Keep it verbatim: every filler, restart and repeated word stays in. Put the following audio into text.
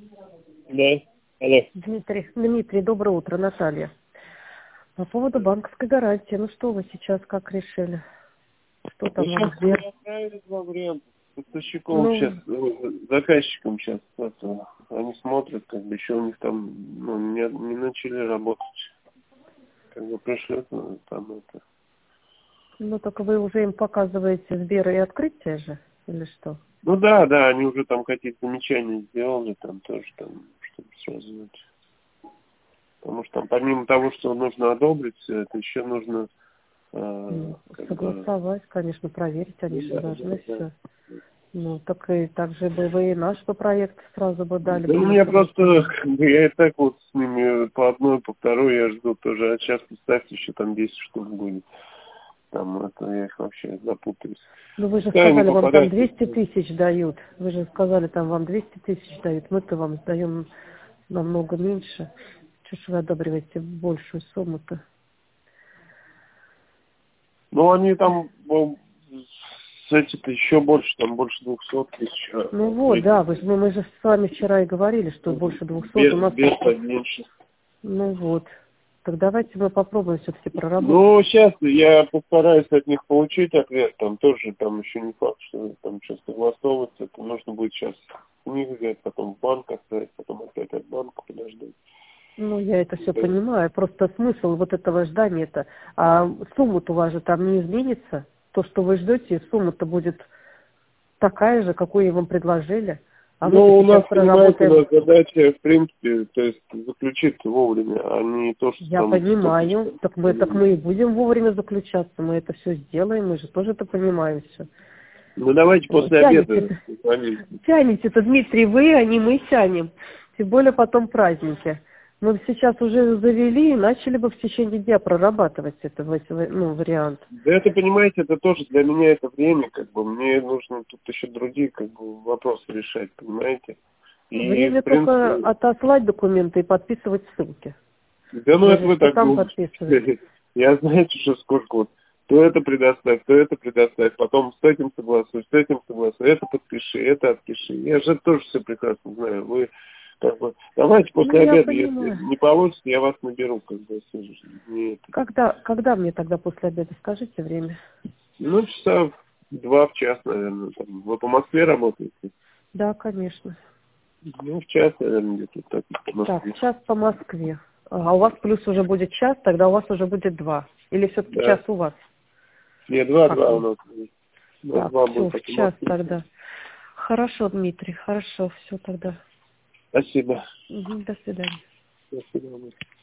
Да. Алло. Дмитрий, Дмитрий, доброе утро, Наталья. По поводу банковской гарантии, ну что вы сейчас как решили? Что там вам Сейчас Сбер? мы отправили два варианта. С поставщиком Ну, сейчас, э, заказчиком сейчас, это, они смотрят, как бы еще у них там, ну, не, не начали работать. Как бы пришлют, ну, там это. ну только вы уже им показываете Сбер и открытие же, или что? Ну да, да, они уже там какие-то замечания сделали, там тоже там, чтобы сразу это. Потому что там помимо того, что нужно одобрить все это, еще нужно э, Ну, как бы. согласовать, конечно, проверить, они Ну же да, да, должны да. все. Ну, так и так же бы вы и наш бы проект сразу бы дали Да бы, у мы меня просто, согласовали. как бы, я и так вот с ними по одной, по второй я жду тоже, а сейчас, представьте, еще там десять штук будет. Там это, я их вообще запутаюсь. Ну вы же Пускай они сказали, по вам там порядку. двести тысяч дают. Вы же сказали, там вам двести тысяч дают. Мы-то вам сдаем намного меньше. Чего ж вы одобриваете большую сумму-то? Ну, они там, ну, с этим-то еще больше, там больше двухсот тысяч. а, Ну вот, эти, да, вы, же- ну, мы же с вами вчера и говорили, что больше двухсот. У без, нас без просто... поменьше. Ну вот. Так давайте мы попробуем все-таки проработать. Ну, сейчас я постараюсь от них получить ответ, там тоже, там еще не факт, что там что согласовываться, это нужно будет сейчас у них взять, потом в банк отправить, потом опять от банка подождать. Ну, я это все Да. понимаю. Просто смысл вот этого ждания-то. А сумма-то у вас же там не изменится. То, что вы ждете, сумма-то будет такая же, какую вам предложили. А мы-то Ну, у сейчас нас, понимаете, у проработаем. нас задача, в принципе, то есть заключить вовремя, а не то, что Я там что-то... понимаю. Так мы, так мы и будем вовремя заключаться. Мы это все сделаем. Мы же тоже это понимаем все. Ну, давайте после обеда Тянете-то, позвоните. тянете-то, Дмитрий, вы, а не мы тянем. Тем более потом праздники. Мы сейчас уже завели и начали бы в течение дня прорабатывать это, ну, вариант. Да это, понимаете, это тоже для меня это время, как бы, мне нужно тут еще другие, как бы, вопросы решать, понимаете? И, в Время только принципе, отослать документы и подписывать ссылки. да ну Вы это же вы что так там подписываете? думаете. Я знаете, что сколько вот, то это предоставь, то это предоставь, потом с этим согласуй, с этим согласуй, это подпиши, это отпиши. Я же тоже все прекрасно знаю. Вы как бы, давайте Ну, после я обеда, если понимаю. не получится, я вас наберу, как бы, если же не это. Когда, когда мне тогда после обеда, скажите время? Ну, часа в два в час, наверное. Там. Вы по Москве работаете? Да, конечно. Ну, в час, наверное, где-то так, по Так, Москве. час по Москве. А у вас плюс уже будет час, тогда у вас уже будет два. Или все-таки час Да. у вас? Не, два, Как два у вы? нас. У нас Так, два все, будет в по час Москве. тогда. Хорошо, Дмитрий, хорошо, все тогда. Спасибо. Мгм, до свидания. До свидания.